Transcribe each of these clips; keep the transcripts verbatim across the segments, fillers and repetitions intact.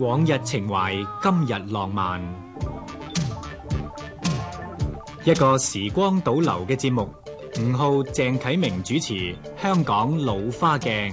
往日情懷，今日浪漫。一個時光倒流嘅節目，吳浩、鄭啟明主持《香港老花鏡》。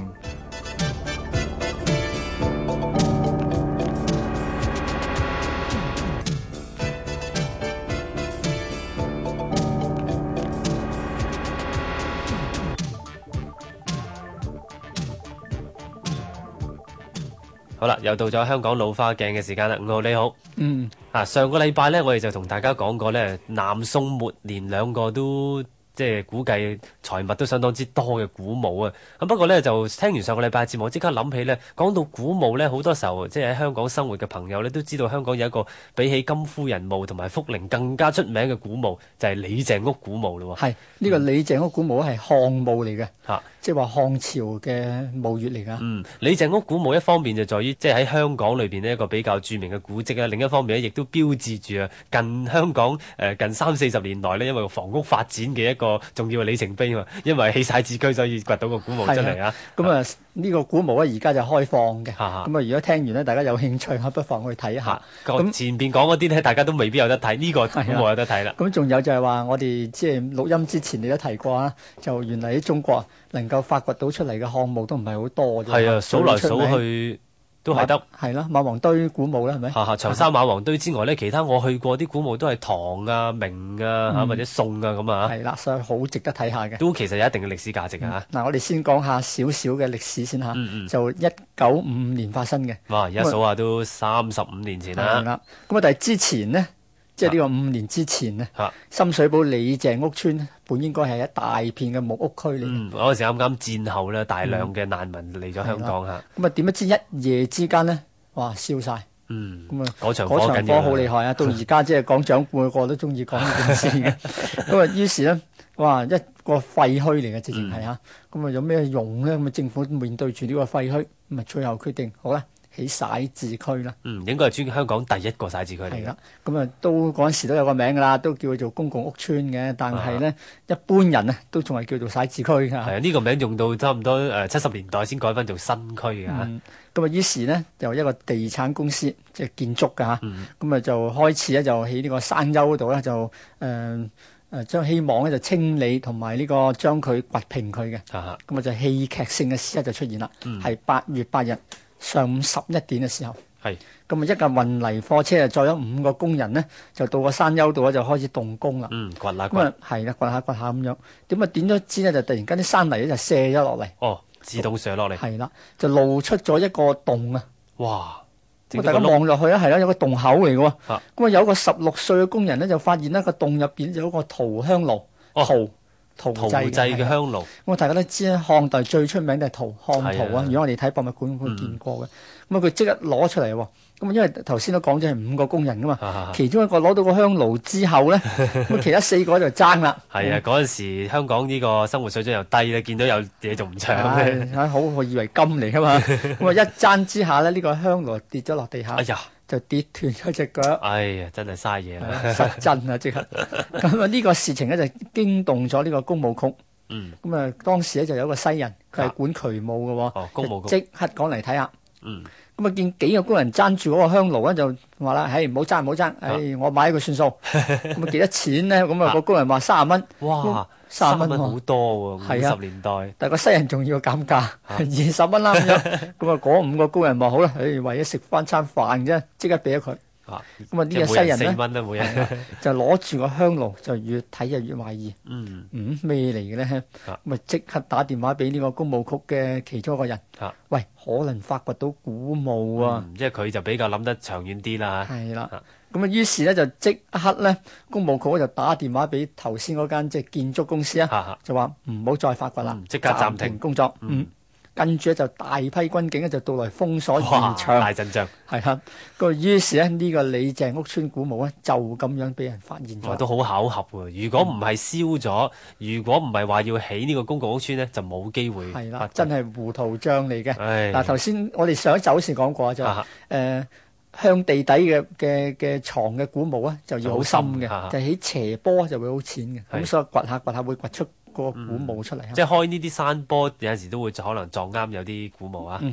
好啦，又到咗香港老花鏡嘅時間啦。吳浩你好， 嗯， 啊上個禮拜呢，我哋就同大家講過呢，南宋末年兩個都即係估計財物都相當之多嘅古墓啊。咁不過呢，就聽完上個禮拜嘅節目，即刻諗起呢，講到古墓呢，好多時候即係喺香港生活嘅朋友呢，都知道香港有一個比起金夫人墓同埋福陵更加出名嘅古墓，就係、是、李鄭屋古墓咯。 係呢、這個李鄭屋古墓係漢墓嚟嘅， 嚇、嗯， 即係話漢朝嘅墓穴嚟㗎。 嗯，李鄭屋古墓一方面就在於即係喺香港裏邊呢一個比較著名嘅古蹟啦，另一方面呢亦都標誌住啊近香港誒、呃、近三四十年代呢，因為房屋發展嘅一個重要嘅里程碑啊嘛，因為起晒字區所以掘到個古墓出嚟啊。 咁啊呢個古墓咧而家就開放嘅，咁啊哈如果聽完呢，大家有興趣不妨去睇下。 咁前邊講嗰啲呢，大家都未必有得睇，呢、這個古墓有得睇啦。 咁仲有就係話我哋即係錄音之前你都提過啊，就原來喺中國能夠發掘到出嚟嘅漢墓都唔係好多啫。 係啊，數來數去都係得。 係啦，馬王堆古墓啦，係咪？ 嚇嚇，長沙馬王堆之外呢，其他我去過啲古墓都係唐啊、明啊、嗯、或者宋啊咁啊。 係啦，所以好值得睇下嘅。 都其實有一定嘅歷史價值啊。 嗱、嗯，我哋先講下少少嘅歷史先嚇、嗯嗯。就一九五五年發生嘅。 哇！而家數下都三十五年前啦。 係啦。咁啊，但係之前呢，即係呢個五年之前呢， 啊、 深水埗李鄭屋村本應該係一大片嘅木屋區嚟。 嗯，嗰陣時啱啱戰後咧，大量嘅難民嚟咗香港嚇。 咁啊，點不知一夜之間呢，哇燒晒。 嗯， 咁啊， 嗰場火緊火好厲害啊！到而家即係講長輩個個都中意講呢件事嘅。咁啊，於是咧，哇，一個廢墟嚟嘅，直情係嚇。咁啊，有咩用咧？咁啊，政府面對住呢個廢墟，咁啊，最後決定好啦，起徙置區啦。 嗯，應該係專香港第一個徙置區嚟。 係啦，咁啊，都嗰陣時都有個名㗎啦，都叫佢做公共屋邨嘅。但係咧，一般人啊，都仲係叫做徙置區㗎。係啊，呢個名用到差唔多誒七十年代先改翻做新區㗎。 嗯咁啊，於是呢，就一個地產公司即係建築㗎嚇，咁、嗯、啊就開始咧就喺呢個山丘嗰度咧就誒誒、呃、將希望咧就清理同埋呢個將佢掘平佢嘅，咁啊就戲劇性嘅事就出現啦，係、嗯、八月八日上午十一點嘅時候，係咁啊一架運泥貨車啊載咗五個工人呢，就到個山丘度咧就開始動工啦， 嗯，掘下掘， 咁啊係啦，掘下掘下咁樣，點啊點咗支呢，就突然間啲山泥咧就卸咗落嚟。哦。 自動上落嚟， 係啦，就露出咗一個洞啊！ 哇！ 咁大家望落去啊，係啦，有個洞口嚟嘅喎。咁啊，有個十六歲嘅工人咧，就發現呢個洞入邊有個陶香爐，陶陶製嘅香爐。 咁啊，大家都知咧，漢代最出名就係陶漢陶啊。如果我哋睇博物館會見過嘅。咁啊，佢即刻攞出嚟喎。咁啊，因為頭先都講咗係五個工人噶嘛，啊、其中一個攞到個香爐之後咧，咁其他四個就爭啦。 係啊，嗰陣時香港呢個生活水準又低咧，見到有嘢仲唔搶咧？ 好，我以為金嚟噶嘛。咁啊，一爭之下咧，呢、這個香爐跌咗落地下，哎呀，就跌斷咗隻腳。 哎呀，真係嘥嘢啦， 失真啊！即刻咁啊，呢個事情咧就驚動咗呢個工務局。嗯。咁啊，當時咧就有一個西人，佢係管渠務嘅喎。哦，工務局即刻趕嚟睇下。嗯。咁啊，見幾個工人爭住嗰個香爐咧，就話啦：，唉，唔好爭，唔好爭，唉、哎，我買佢算數。咁啊，幾多錢咧？咁啊，個工人話三十蚊。哇，三十蚊好多喎！五十年代，但係個西人仲要減價，二十蚊啦咁樣。咁啊，嗰五個工人話好啦，唉，為咗食翻餐飯啫，即刻俾咗佢。啊！咁啊，呢個西人咧，就攞住個香爐，就越睇就越懷疑。嗯嗯，咩嚟嘅咧？咁啊，即刻打電話俾呢個工務局嘅其中一個人。啊，喂，可能發掘到古墓啊！ 嗯、即係佢就比較諗得長遠啲啦。 係啦。咁啊，於是咧就即刻咧，工務局就打電話俾頭先嗰間即係建築公司啊，啊就話唔好再發掘啦， 即、嗯、刻暫停工作。嗯。嗯跟住咧就大批軍警咧就到來封鎖現場， 大陣仗係啊！個於是咧呢個李鄭屋村古墓咧就咁樣俾人發現咗， 都好巧合喎！如果唔係燒咗，嗯、如果唔係話要起呢個公共屋村咧，就冇機會。 係啦，真係糊塗帳嚟嘅。嗱，頭先我哋上一集好似講過就誒、啊呃、向地底嘅嘅嘅床嘅古墓咧就要好深嘅，就喺、是、斜坡就會好淺嘅，咁所以掘下掘下會掘出個古墓出嚟、嗯， 即係開呢啲山坡有陣時都會可能撞啱有啲古墓啊。嗯哼，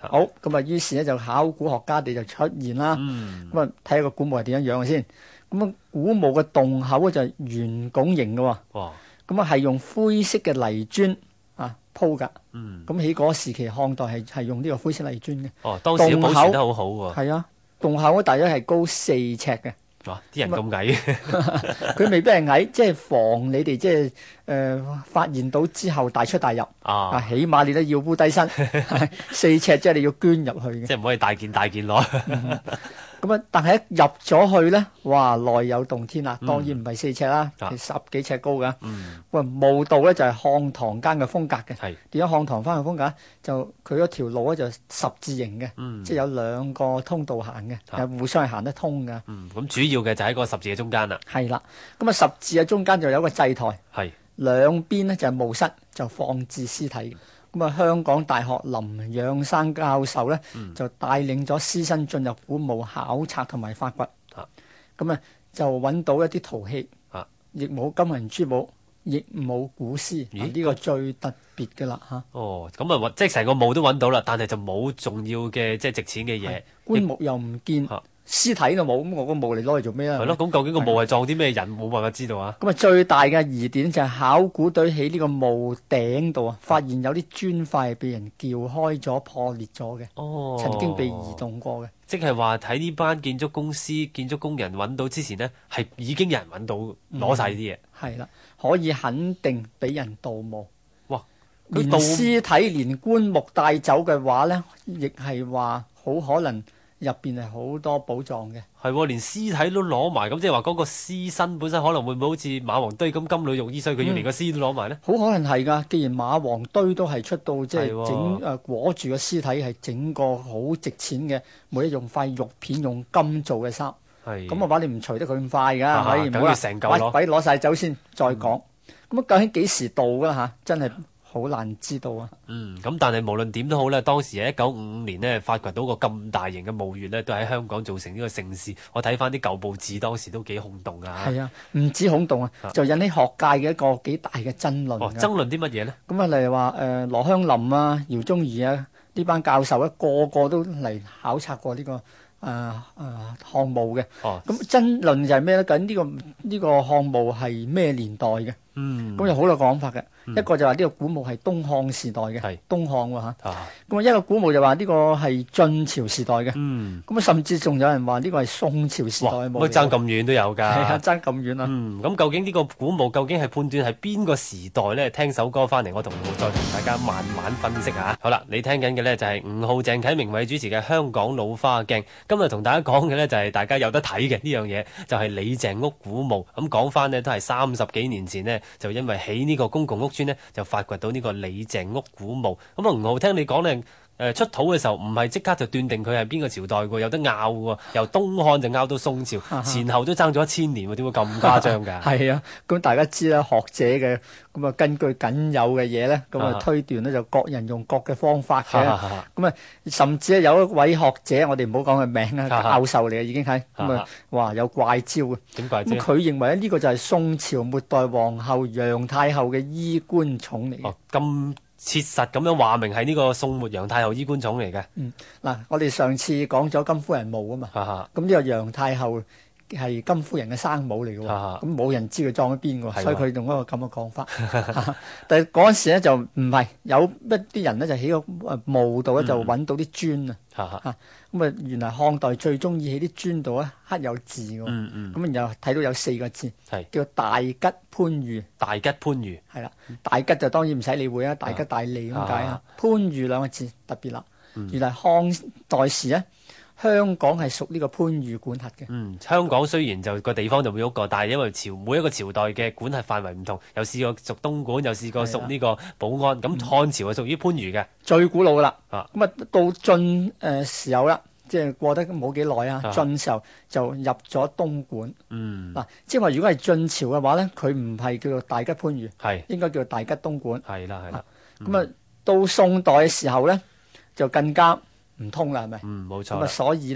好，咁啊，於是咧就考古學家哋就出現啦。咁啊，睇下個古墓係點樣樣嘅先。咁啊，古墓嘅洞口就係圓拱形嘅喎。哇！咁啊，係用灰色嘅泥磚啊鋪㗎。嗯。咁喺嗰時期漢代係係用呢個灰色泥磚嘅。 哦，當時保存得好好喎。 係啊，洞口大約係高四尺嘅。 哇！啲人咁矮， 佢未必係矮，即係防你哋即係誒發現到之後大出大入啊！起碼你都要烏低身，四尺即係你要捐入去嘅， 即係唔可以大件大件攞。 咁啊，但係一入咗去咧，哇！內有洞天啊！當然唔係四尺啦，係十幾尺高㗎。喂，墓道咧就係漢唐間嘅風格嘅。係點解漢唐翻嘅風格？就佢嗰條路咧就十字形嘅，即係有兩個通道行嘅，係互相係行得通㗎。 嗯，咁主要嘅就喺個十字嘅中間啦。 係啦，咁啊十字嘅中間就有個祭台，係兩邊咧就係墓室，就放置屍體。咁啊，香港大學林仰山教授咧，嗯、就帶領咗師生進入古墓考察同埋發掘。咁啊，就揾到一啲陶器，啊、亦冇金銀珠寶，亦冇古詩。呢、啊、個最特別嘅啦嚇。哦， 咁啊，即係成個墓都揾到啦，但係就冇重要嘅即係值錢嘅嘢， 棺木又唔見。啊屍體都冇，咁我個墓嚟攞嚟做咩啊？ 係咯，咁究竟個墓係葬啲咩人？冇辦法知道啊！ 咁啊，最大嘅疑點就係考古隊喺呢個墓頂度啊，發現有啲磚塊被人撬開咗、破裂咗嘅，哦，曾經被移動過嘅。 即係話喺呢班建築公司、建築工人揾到之前呢，係已經有人揾到攞晒啲嘢。係啦、 嗯，可以肯定俾人盜墓。哇！連屍體、連棺木帶走嘅話咧，亦係話好可能。入邊係好多寶藏嘅， 係連屍體都攞埋，咁即係話嗰個屍身本身可能會唔會好似馬王堆咁金縷玉衣，所以佢要連個屍都攞埋咧？ 好、嗯、可能係㗎，既然馬王堆都係出到即係整誒裹住個屍體係整個好值錢嘅，每一用塊玉片用金做嘅衫，咁嘅話你唔除得佢咁快㗎，係咪？唔好成嚿鬼攞晒走先再講。咁、嗯、究竟幾時到㗎嚇？真係。好難知道啊！ 嗯，咁但係無論點都好咧，當時喺一九五五年呢，發掘到個咁大型嘅墓穴呢，都喺香港造成呢個盛事。我睇翻啲舊報紙，當時都幾轟動㗎。係啊， 唔止轟動啊，就引起學界嘅一個幾大嘅爭論。 哦，爭論啲乜嘢呢？咁啊， 例如話誒羅香林啊、姚宗儀啊呢班教授咧，個個都嚟考察過呢、呢個。誒誒項墓嘅，咁、哦、爭論就係咩咧？究竟呢個呢、呢個項墓係咩年代嘅？嗯，咁有好多講法嘅。嗯、一個就話呢個古墓係東漢時代嘅，係東漢喎嚇。咁啊一個古墓就話呢個係晉朝時代嘅。嗯，咁啊甚至仲有人話呢個係宋朝時代嘅墓。 哇！爭咁遠都有㗎。係啊，爭咁遠啊。 嗯，咁究竟呢個古墓究竟係判斷係邊個時代咧？聽首歌翻嚟，我同再同大家慢慢分析下。好啦，你聽緊嘅咧就係吳浩、鄭啟明偉主持嘅《香港老花鏡》。今日同大家講嘅咧就係大家有得睇嘅呢樣嘢，就係李鄭屋古墓。咁講翻呢，都係三十幾年前呢，就因為起呢個公共屋邨呢，就發掘到呢個李鄭屋古墓。咁啊，吳浩聽你講呢，誒出土嘅時候唔係即刻就斷定佢係邊個朝代嘅，有得拗嘅，由東漢就拗到宋朝，前後都爭咗一千年喎，點會咁誇張㗎？ 係啊，咁大家知啦，學者嘅咁啊，根據僅有嘅嘢咧，咁啊推斷咧就各人用各嘅方法嘅，咁啊甚至咧有一位學者，我哋唔好講佢名啊，教授嚟嘅已經係咁啊，哇有怪招嘅，點怪招？咁佢認為咧呢個就係宋朝末代皇后楊太后嘅衣冠冢嚟嘅。 咁切實咁樣話明係呢個宋末楊太后衣冠冢嚟嘅。 嗯，嗱，我哋上次講咗金夫人墓啊嘛，咁呢個楊太后係金夫人嘅生母嚟嘅喎，咁冇人知佢葬喺邊嘅喎，所以佢用一個咁嘅講法。但係嗰陣時咧就唔係，有一啲人咧就喺個墓度咧就揾到啲磚啊，嚇咁啊原來漢代最中意喺啲磚度咧刻有字嘅，咁然後睇到有四個字，叫大吉番禺。 大吉番禺係啦，大吉就當然唔使理會啦，大吉大利咁解啊。番禺兩個字特別啦，原來漢代時咧。香港係屬呢個番禺管轄嘅。嗯， 香港雖然就個地方就會喐過，但係因為朝每一個朝代嘅管轄範圍唔同，又試過屬東莞，又試過屬呢個寶安。咁漢朝係屬於番禺嘅， 最古老噶啦。啊，咁啊到晉誒時候啦，即係過得冇幾耐啊。晉時候就入咗東莞。嗯，嗱，即係話如果係晉朝嘅話咧，佢唔係叫做大吉番禺，係應該叫做大吉東莞。係啦係啦。咁啊到宋代嘅時候咧，就更加唔通啦，係咪？嗯，冇錯。咁啊，所以咧，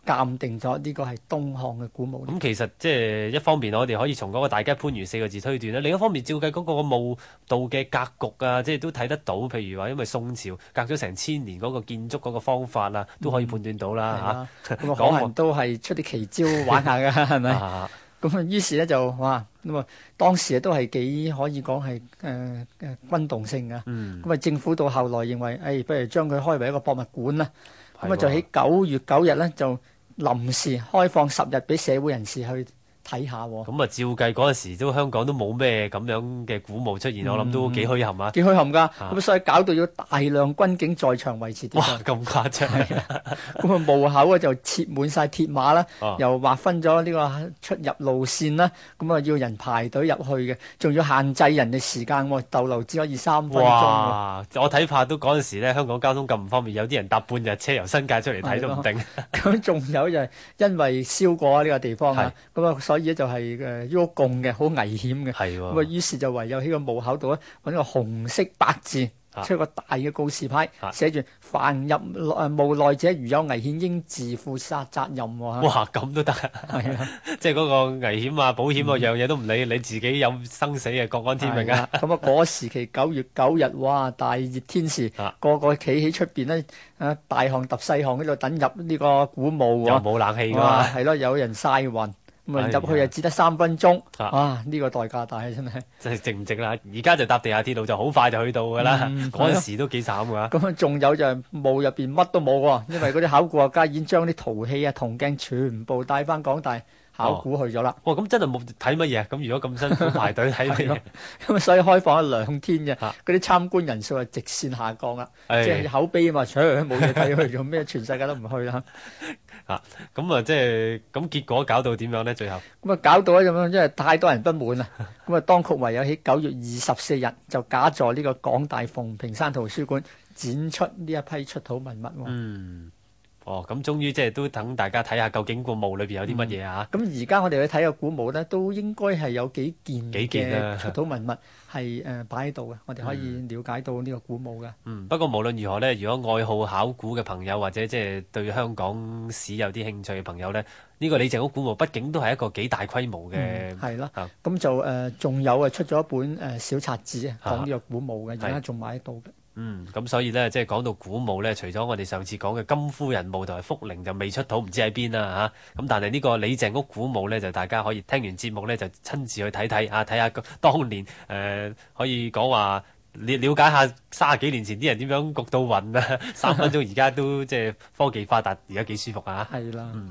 鑑定咗呢個係東漢嘅古墓。 咁其實即係一方面我哋可以從嗰個大吉番禺四個字推斷啦，另一方面照計嗰個墓道嘅格局啊，即係都睇得到。譬如話因為宋朝隔咗成千年嗰個建築嗰個方法啊，都可以判斷到啦嚇。 咁啊，可能都係出啲奇招玩下㗎，係咪？咁啊，於是咧就哇咁啊，當時都係幾可以講係誒誒轟動性嘅。咁啊、嗯，政府到後來認為，誒、哎，不如將佢開為一個博物館啦。咁啊，就喺九月九日咧，就臨時開放十日俾社會人士去睇下。咁啊，照計嗰陣時都香港都冇咩咁樣嘅古墓出現，嗯、我諗都幾墟冚啊！ 幾墟冚㗎，咁、啊、所以搞到要大量軍警在場維持秩序。 哇！咁誇張係咁啊，墓口啊就設滿晒鐵馬啦，啊、又劃分咗呢個出入路線啦。咁啊，要人排隊入去嘅，仲要限制人嘅時間，逗留只可以三分鐘。 哇！我睇怕都嗰陣時咧，香港交通咁唔方便，有啲人搭半日車由新界出嚟睇都唔定。 咁仲有就係因為燒過呢個地方啊，咁啊，所以咧就係誒喐共嘅，好危險嘅。係喎。咁啊，於是就唯有喺個墓口度咧揾個紅色白字。出個大嘅告示牌，寫住凡入誒墓內者，如有危險，應自負殺責任喎。 哇，咁都得，係啊，即係嗰個危險啊、保險啊，樣嘢都唔理，你自己有生死嘅，各安天命啊。 咁啊，嗰時期九月九日，哇，大熱天時，個個企喺出邊咧，啊，大汗揼細汗喺度等入呢個古墓喎。 又冇冷氣㗎嘛。 係咯，有人曬暈。咁啊入去又只得三分鐘，啊呢個代價大真係， 真係值唔值啦？而家就搭地下鐵路就好快就去到㗎啦，嗰陣時都幾慘㗎。 咁啊仲有就係墓入邊乜都冇喎，因為嗰啲考古學家已經將啲陶器啊、銅鏡全部帶翻港大考古去咗啦。 哇！咁真係冇睇乜嘢？咁如果咁辛苦排隊睇乜嘢？ 咁啊所以開放咗兩天嘅，嗰啲參觀人數係直線下降啦，即係口碑啊嘛，除咗冇嘢睇去做咩？全世界都唔去啦。 啊，咁啊，即係咁結果搞到點樣咧？最後咁啊，搞到咧咁樣，因為太多人不滿啦。咁啊，當局唯有喺九月二十四日就假座呢個港大鳳屏山圖書館展出呢一批出土文物。嗯， 哦，咁終於即係都等大家睇下究竟個墓裏邊有啲乜嘢啊？ 咁而家我哋去睇個古墓咧，都應該係有幾件嘅出土文物係誒擺喺度嘅，我哋可以了解到呢個古墓嘅。 嗯，不過無論如何咧，如果愛好考古嘅朋友或者即係對香港史有啲興趣嘅朋友咧，呢個李鄭屋古墓畢竟都係一個幾大規模嘅。 係啦，咁就誒仲有啊出咗一本誒小冊子啊，講呢個古墓嘅，而家仲買得到嘅。 嗯，咁所以咧，即係講到古墓咧，除咗我哋上次講嘅金夫人墓同埋福陵就未出土，唔知喺邊啦嚇。咁但係呢個李鄭屋古墓咧，就大家可以聽完節目咧，就親自去睇睇啊，睇下當年誒、呃、可以講話了了解下三十幾年前啲人點樣焗到暈啊，三分鐘而家都即係科技發達，而家幾舒服啊！ 係啦，嗯、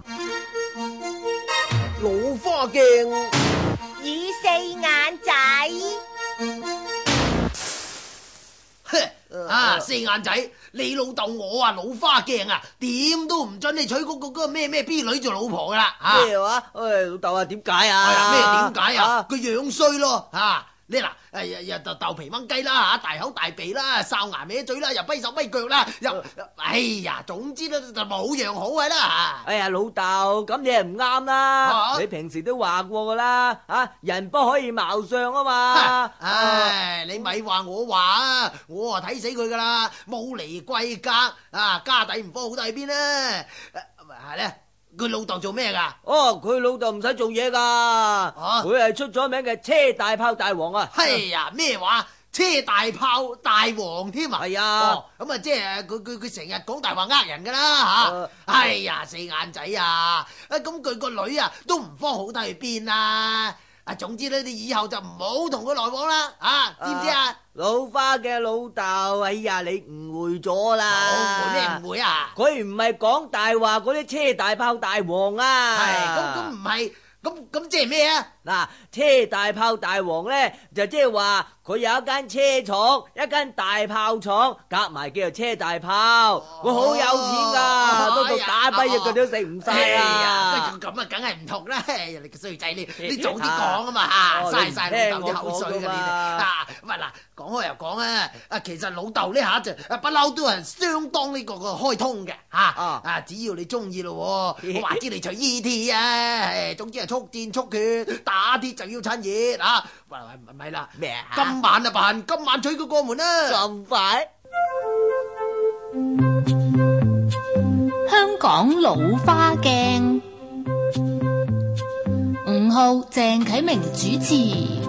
老花鏡與四眼仔。 啊！四眼仔，你老豆我啊老花鏡啊，點都唔准你娶嗰個嗰個咩咩 B 女做老婆噶啦！ 咩話？誒，老豆啊，點解啊？ 咩點解啊？佢樣衰咯吓！你嗱，誒又就豆皮掹雞啦嚇，大口大鼻啦，哨牙歪嘴啦，又跛手跛腳啦，又哎呀，總之咧就冇樣好嘅啦。 哎呀，老豆，咁你係唔啱啦！你平時都話過噶啦，啊，人不可以貌相啊嘛。 唉，你咪話我話啊，我啊睇死佢噶啦，冇離貴格啊，家底唔科好得喺邊咧？係咧。佢老豆做咩噶？ 哦，佢老豆唔使做嘢噶，佢係、啊、出咗名嘅車大炮大王啊！ 係呀，咩話？車大炮大王添啊！ 係啊， 咁啊，即係佢佢佢成日講大話呃人噶啦吓！哎呀，四眼仔啊！啊，咁佢個女啊都唔方好得去邊啊！啊，總之咧，你以後就唔好同佢來往啦，啊，知唔知啊？ 老花嘅老豆，哎呀，你誤會咗啦！ 誤會咩誤會啊？ 佢唔係講大話嗰啲車大炮大王啊！ 係，咁咁唔係，咁咁即係咩啊？ 嗱，車大炮大王咧，就即係話佢有一間車廠，一間大炮廠，夾埋叫做車大炮。佢好有錢噶，不過打跛隻腳都食唔晒啊！ 咁啊，梗係唔同啦！你個衰仔，你你早啲講啊嘛嚇，嘥晒老豆啲口水㗎你哋啊！喂嗱，講開又講啊，啊其實老豆呢下就不嬲都係相當呢個個開通嘅嚇啊！只要你中意咯，我話知你隨 E T 啊，總之係速戰速決。打啲就要趁熱啊！喂喂，唔係啦，咩啊？今晚啊辦，今晚娶佢過門啦！ 咁快？ 香港港老花鏡，吳浩、鄭啟明主持。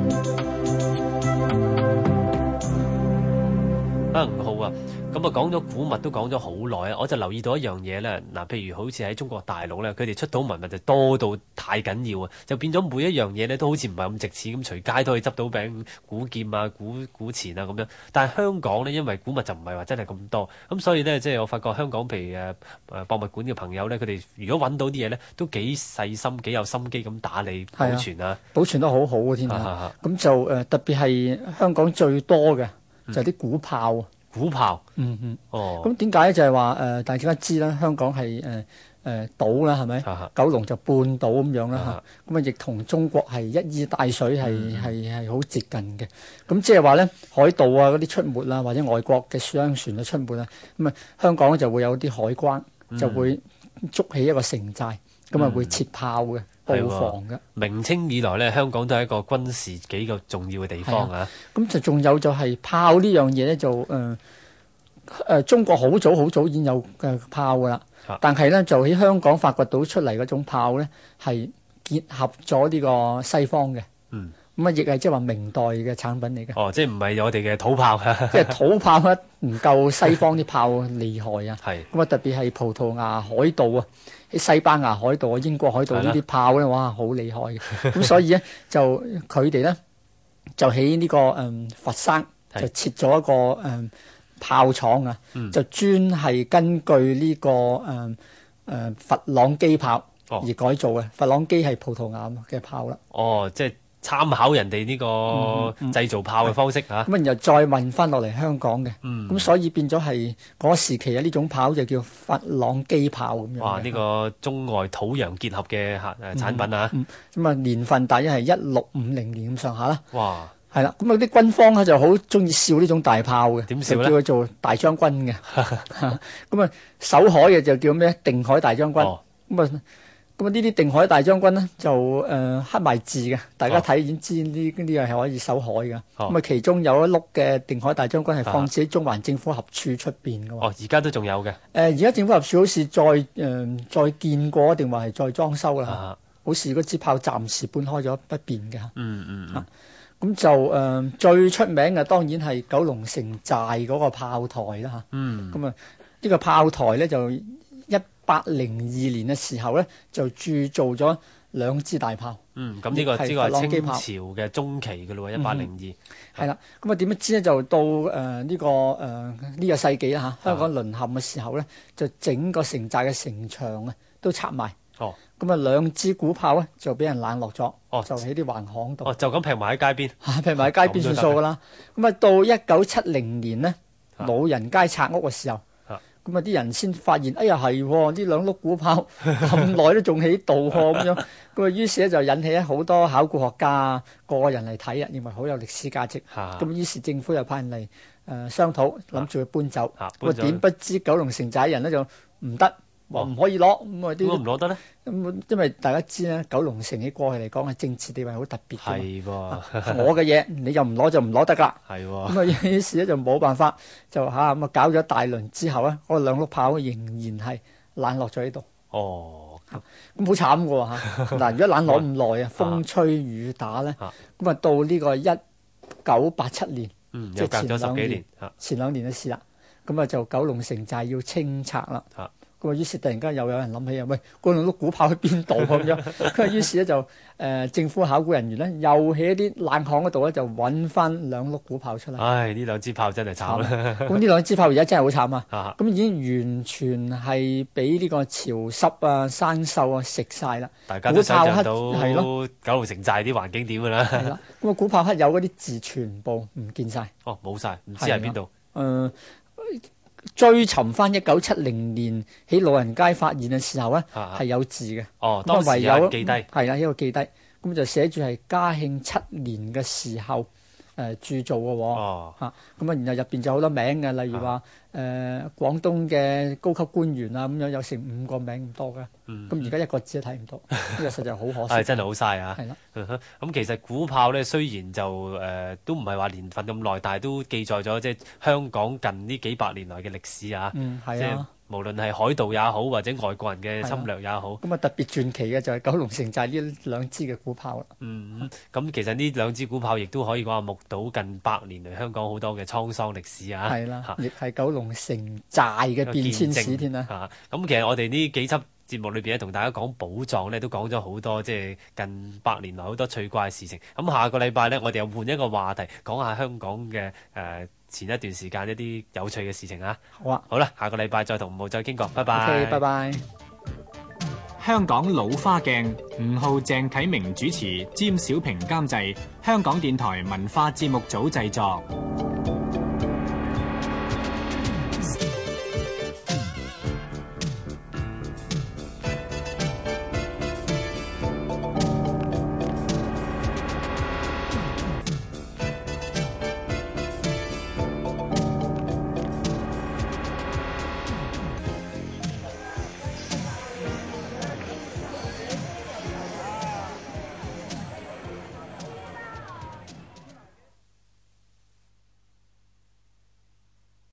啊，吳浩啊！咁啊，講咗古物都講咗好耐啊，我就留意到一樣嘢咧。嗱，譬如好似喺中國大陸咧，佢哋出土文物就多到太緊要啊，就變咗每一樣嘢咧都好似唔係咁值錢咁，隨街都可以執到柄古劍啊、古古錢啊咁樣。但係香港呢，因為古物就唔係話真係咁多，咁所以呢，即係我發覺香港譬如誒誒博物館嘅朋友呢，佢哋如果揾到啲嘢呢，都幾細心、幾有心機咁打理保存啊， 保存得好好嘅添啊。咁就誒特別係香港最多嘅就係啲古炮。嗯古炮， 嗯嗯， 哦，咁點解咧？就係話誒，大家知啦，香港係誒誒島啦，係咪？九龍就半島咁樣啦嚇，咁啊亦同中國係一衣帶水，係係係好接近嘅。咁即係話咧，海盜啊嗰啲出沒啊，或者外國嘅商船嘅出沒啊，咁啊香港就會有啲海關，就會築起一個城寨，咁啊會設炮嘅。布防嘅。 明清以來咧，香港都係一個軍事幾個重要嘅地方啊。 咁就仲有就係炮呢樣嘢咧，就誒誒、呃呃、中國好早好早已經有嘅炮噶啦，啊、但係咧就喺香港發掘到出嚟嗰種炮咧，係結合咗呢個西方嘅。嗯。咁啊，亦係即係話明代嘅產品嚟嘅。 哦，即係唔係我哋嘅土炮， 即係土炮咧唔夠西方啲炮厲害啊。 係。咁啊，特別係葡萄牙海盜啊，喺西班牙海盜啊、英國海盜呢啲炮咧，哇，好厲害嘅。咁所以咧，就佢哋咧就喺呢個誒佛山就設咗一個誒炮廠啊，就專係根據呢個誒誒佛朗機炮而改造嘅。佛朗機係葡萄牙嘅炮啦。 哦，即係。參考人哋呢個製造炮嘅方式嚇， 咁然後再運翻落嚟香港嘅，咁、嗯、所以變咗係嗰時期啊呢種炮就叫佛朗機炮咁樣。 哇！呢、呢個中外土洋結合嘅嚇誒產品啊，咁、 嗯、啊、嗯嗯、年份大約係一六五零年咁上下啦。 哇！ 係啦，咁啊啲軍方咧就好中意笑呢種大炮嘅， 點笑咧？ 叫佢做大將軍嘅。咁啊守海嘅就叫咩？定海大將軍。咁啊、哦。咁啊！呢啲定海大將軍呢，就誒、呃、刻埋字嘅，大家睇已經知呢呢樣係可以守海嘅。咁啊、哦，其中有一碌嘅定海大將軍係放置喺中環政府合署出邊嘅。哦， 而家都仲有嘅。誒、 呃，而家政府合署好似再誒、呃、再建過，定話係再裝修啦。啊、好似嗰支炮暫時搬開咗不變嘅。嗯嗯嗯。咁、啊、就誒、呃、最出名嘅當然係九龍城寨嗰個炮台啦嚇。嗯。咁啊，呢個炮台咧就八零二年嘅時候咧，就鑄造咗兩支大炮。嗯，咁呢、呢個呢個係清朝嘅中期嘅咯喎，一八零二。係啦，咁啊點樣知咧？就到誒呢、呃呢個誒呢、呃呢個世紀啦嚇，香港淪陷嘅時候咧，就整個城寨嘅城牆啊都拆埋。哦。咁啊兩支古炮咧就俾人冷落咗。哦。就喺啲橫巷度。 哦，就咁劈埋喺街邊。嚇， 劈埋喺街邊算數㗎啦。咁啊到一九七零年呢，老人街拆屋嘅時候。咁啊！啲人先發現，哎呀係呢兩碌古炮咁耐都仲喺度喎，咁樣咁啊，於是咧就引起好多考古學家個人嚟睇啊，認為好有歷史價值。咁於是政府又派人嚟誒、呃、商討，諗住去搬走。咁啊點不知九龍城寨人咧就唔得。話唔可以攞咁啊！啲都唔攞得咧。 咁因為大家知咧，九龍城喺過去嚟講係政治地位好特別嘅。 係喎， 我嘅嘢你又唔攞就唔攞得㗎。 係喎。 咁啊於是咧就冇辦法，就嚇咁啊搞咗大輪之後咧，嗰兩碌炮仍然係冷落咗喺度。 哦。 咁好慘㗎喎嚇！嗱，如果冷落咁耐啊，風吹雨打咧，咁啊到呢個一九八七年， 嗯，又隔咗十幾年， 前兩年嘅事啦。咁啊就九龍城寨要清拆啦。咁啊，於是突然間又有人諗起啊，喂，嗰兩碌古炮去邊度咁樣？咁啊，於是咧就誒、呃、政府考古人員咧，又喺啲冷巷嗰度咧，就揾翻兩碌古炮出嚟。 唉，呢兩支炮真係慘啦！ 咁呢兩支炮而家真係好慘啊！咁已經完全係俾呢個潮濕啊、生鏽啊食晒啦。 大家都想像到係咯，九龍城寨啲環境點㗎啦。 係啦，咁啊，古炮刻有嗰啲字全部唔見晒。 哦，冇晒，唔知喺邊度。 誒。追尋翻一九七零年喺老人街發現嘅時候咧，係、啊、有字嘅。哦，當時有記低，係啦，一個記低，咁就寫住係嘉慶七年嘅時候誒鑄造嘅喎。哦，嚇，咁啊，然後入邊就好多名嘅，例如話誒廣東嘅高級官員啊，咁樣有成五個名咁多嘅。咁而家一個字都睇唔到，呢個實在好可惜。 係真係好嘥啊！ 係啦。 咁其實古炮咧，雖然就誒、呃、都唔係話年份咁耐，但係都記載咗即係香港近呢幾百年來嘅歷史啊。 嗯，係啊。 無論係海盜也好，或者外國人嘅侵略也好。 咁啊特別傳奇嘅就係九龍城寨呢兩支嘅鼓炮啦。 嗯，咁其實呢兩支鼓炮亦都可以講話目睹近百年嚟香港好多嘅滄桑歷史啊。 係啦，亦係九龍城寨嘅變遷史添啦。 嚇，咁其實我哋呢幾輯節目裏邊咧，同大家講寶藏咧，都講咗好多即係近百年來好多趣怪嘅事情。咁下個禮拜咧，我哋又換一個話題，講下香港嘅誒、呃、前一段時間一啲有趣嘅事情啊。 好啊， 好啦，下個禮拜再同吳浩再傾過，拜拜。 OK，拜拜。 香港老花鏡，吳浩、鄭啟明主持，詹小平監製，香港電台文化節目組製作。